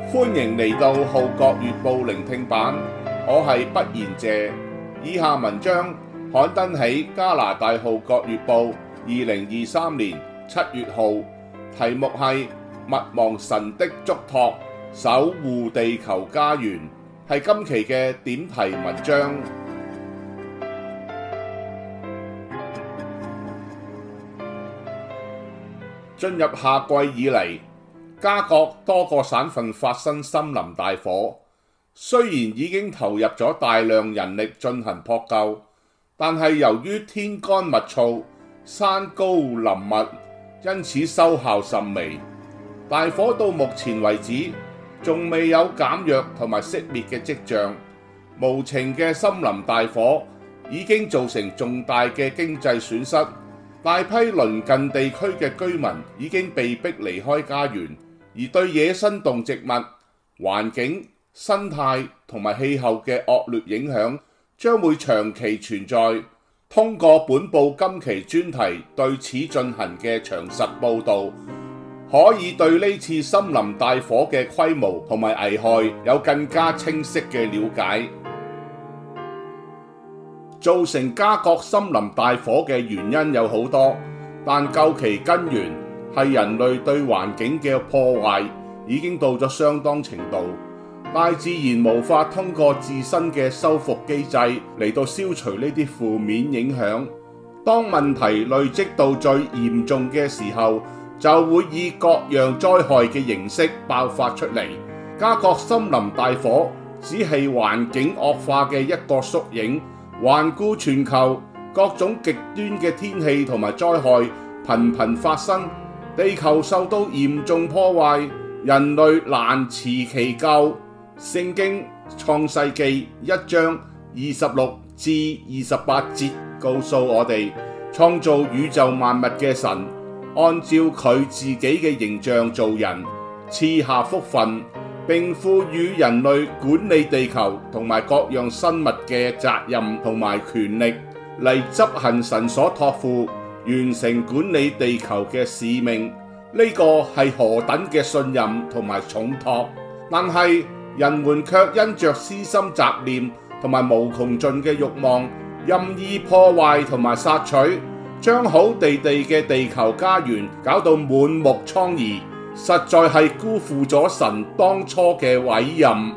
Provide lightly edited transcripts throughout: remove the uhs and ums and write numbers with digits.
歡迎嚟到《號角月報》聆聽版，我係不言謝。以下文章刊登喺加拿大《號角月報》2023年7月號，題目係勿忘神的囑託，守護地球家園，係今期嘅點題文章。進入夏季以嚟，加國多個省份發生森林大火，雖然已經投入咗大量人力進行撲救，但係由於天乾物燥、山高林密，因此收效甚微。大火到目前為止仲未有減弱同埋熄滅嘅跡象。無情嘅森林大火已經造成重大嘅經濟損失，大批鄰近地區嘅居民已經被迫離開家園。而對野生動植物、環境、生態同埋氣候嘅惡劣影響將會長期存在。通過本報今期專題對此進行嘅詳實報導，可以對呢次森林大火嘅規模同埋危害有更加清晰嘅了解。造成加國森林大火嘅原因有好多，但究其根源係人類對環境嘅破壞已經到咗相當程度，大自然無法通過自身嘅修復機制嚟到消除呢啲負面影響。當問題累積到最嚴重嘅時候，就會以各樣災害嘅形式爆發出嚟。加國森林大火只係環境惡化嘅一個縮影，環顧全球，各種極端嘅天氣同埋災害頻頻發生。地球受到嚴重破壞，人類難辭其咎。聖經創世記1章26至28節告訴我哋，創造宇宙萬物嘅神，按照佢自己嘅形象造人，賜下福分，並賦予人類管理地球同埋各樣生物嘅責任同埋權力，嚟執行神所託付完成管理地球嘅使命。呢個係何等嘅信任同埋重託，但係人們卻因着私心雜念同埋無窮盡嘅慾望，任意破壞同埋殺取，將好地地嘅地球家園搞到滿目瘡痍，實在係辜負咗神當初嘅委任。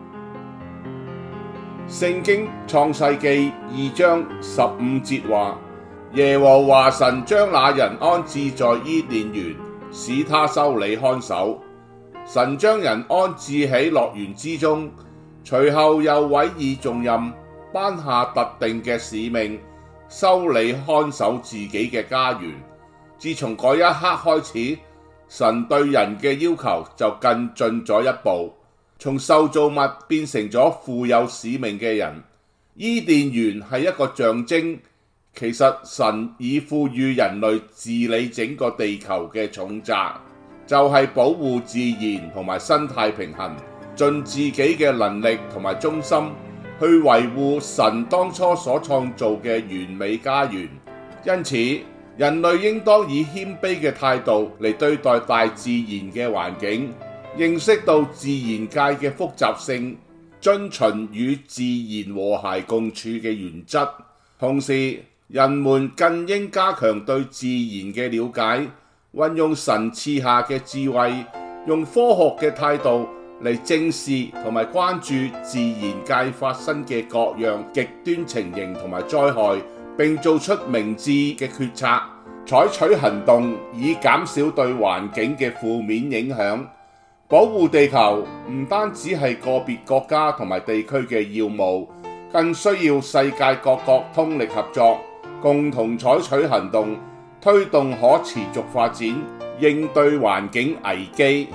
聖經創世記2章15節話，耶和華神將那人安置在伊甸園，使他修理看守。神將人安置喺樂園之中，隨後又委以重任，頒下特定嘅使命，修理看守自己嘅家園。自從嗰一刻開始，神對人嘅要求就更進咗一步，從受造物變成咗負有使命嘅人。伊甸園係一個象徵，其實神已賦予人類治理整個地球嘅重責，就係保護自然同埋生態平衡，盡自己嘅能力同埋忠心去維護神當初所創造嘅完美家園。因此，人類應當以謙卑嘅態度嚟對待大自然嘅環境，認識到自然界嘅複雜性，遵循與自然和諧共處嘅原則。同時，人們更應加強對自然嘅了解，運用神賜下嘅智慧，用科學嘅態度嚟正視同埋關注自然界發生嘅各樣極端情形同埋災害，並做出明智嘅決策，採取行動以減少對環境嘅負面影響。保護地球唔單止係個別國家同埋地區嘅要務，更需要世界各國通力合作，共同採取行動，推動可持續發展，應對環境危機。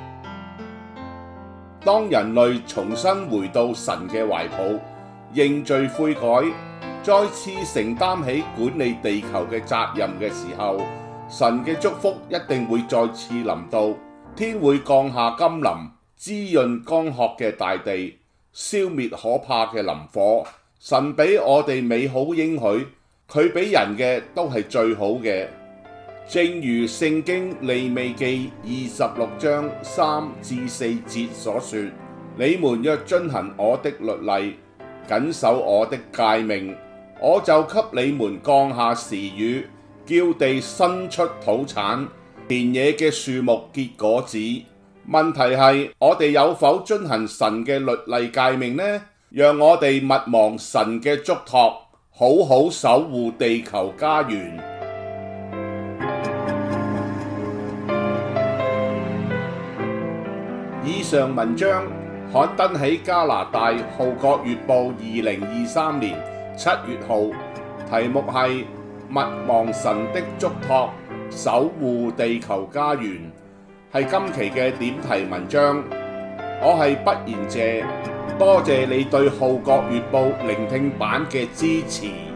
當人類重新回到神嘅懷抱，認罪悔改，再次承擔起管理地球嘅責任嘅時候，神嘅祝福一定會再次臨到，天會降下甘霖，滋潤乾涸嘅大地，消滅可怕嘅林火。神俾我哋美好應許，佢俾人嘅都係最好嘅。 正如聖經利未記26章3至4節所說：你們若遵行我的律例，謹守我的誡命，我就給你們降下時雨，叫地生出土產，田野嘅樹木結果子。問題係我哋有否遵行神嘅律例誡命呢？讓我哋勿忘神嘅囑託，好好守護地球家園。以上文章刊登喺加拿大《號角月報》2023年7月號，題目係勿忘神的囑託，守護地球家園，係今期嘅點題文章。我係畢賢謝，多謝你對《號角月報》聆聽版嘅支持。